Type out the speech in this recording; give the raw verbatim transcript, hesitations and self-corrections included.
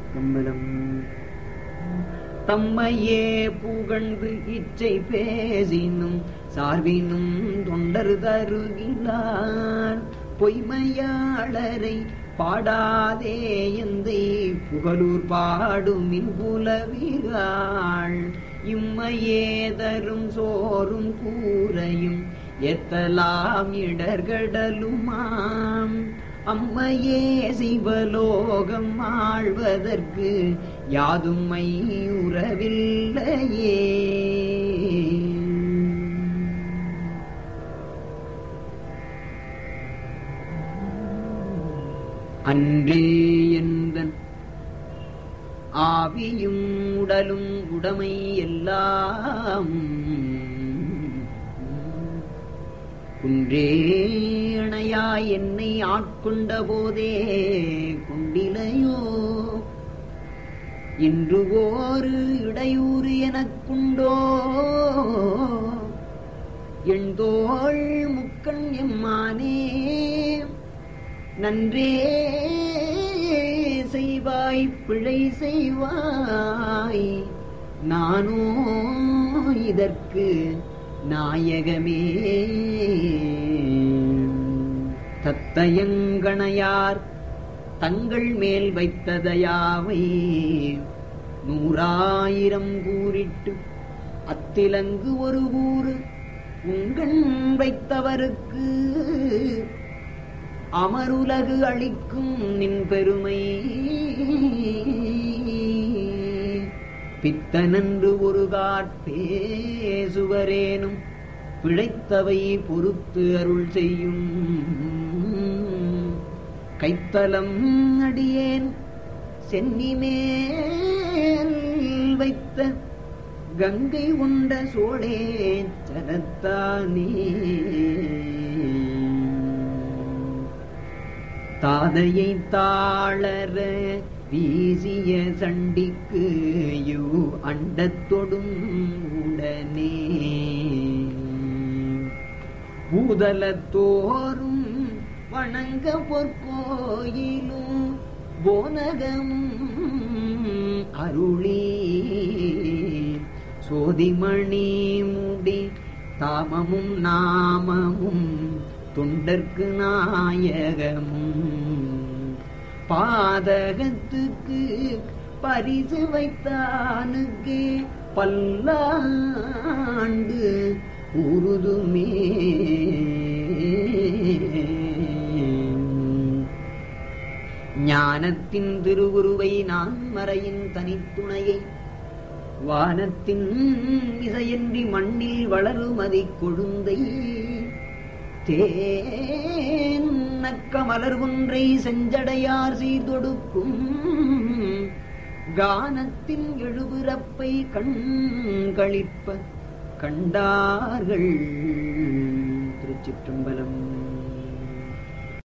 திருச்சிற்றம்பலம். தம்மையே புகழ்ந்து இச்சை பேசினும் சார்பினும் தொண்டர் தருகின்றார். பொய்மையாளரை பாடாதே எந்தை புகழூர் பாடுமின் புலவிகாள். இம்மையே தரும் சோறும் கூரையும் எத்தலாம் இடர்கடலுமாம். அம்மையே சிவலோகம் ஆழ்வதற்கு யாதும்மை உறவில்லையே. அன்றே எந்தன் ஆவியும் உடலும் உடைமை எல்லாம் குன்றேணையாய் என்னை ஆட்கொண்ட போதே கொண்டிலையோ. இன்று ஓரு இடையூறு எனக்குண்டோ எண்தோள் முக்கண் எம்மானே. நன்றே செய்வாய் பிழை செய்வாய் நானோ இதற்கு நாயகமே. தத்தயங்கணையார் தங்கள் மேல் வைத்ததையாவை நூறாயிரம் கூறிட்டு அத்திலங்கு ஒரு ஊரு உங்கண் வைத்தவருக்கு அமருலகு அளிக்கும் நின் பெருமை. பித்தனன்று ஒரு காட்பேசுவரேனும் பிழைத்தவை பொறுத்து அருள் செய்யும். கைத்தலம் அடியேன் சென்னிமேல் வைத்த கங்கை உண்ட சோழே சரத்தானே. தாதையை தாளர வீசிய சண்டிக்கு யூ அண்டத்தொடும் உடனே. பூதலத்தோறும் வணங்க பொற்கோயிலும் போனகமும் அருளி சோதிமணி முடி தாமமும் நாமமும் தொண்டர்க்கு நாயகமும் பாதகத்துக்கு பரிசு வைத்தானுக்கே பல்லாண்டு உருதுமே. ஞானத்தின் திருவுருவை நான் மறையின் தனித்துணையை வானத்தின் இசையின்றி மண்ணில் வளருமதி கொழுந்தை தேனக்க மலர் ஒன்றை செஞ்சடையார் சீர்தொடுக்கும் கானத்தின் எழுபிறப்பை கண்களிப்ப கண்டார்கள். திருச்சிற்றம்பலம்.